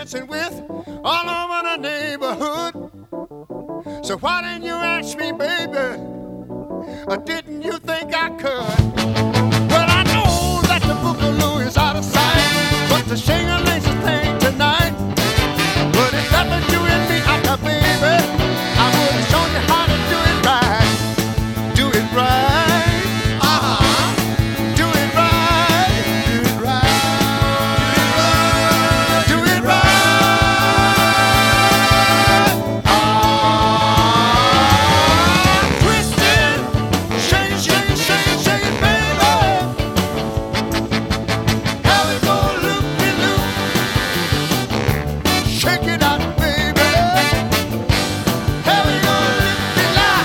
dancing with all over the neighborhood. So why didn't you ask me, baby?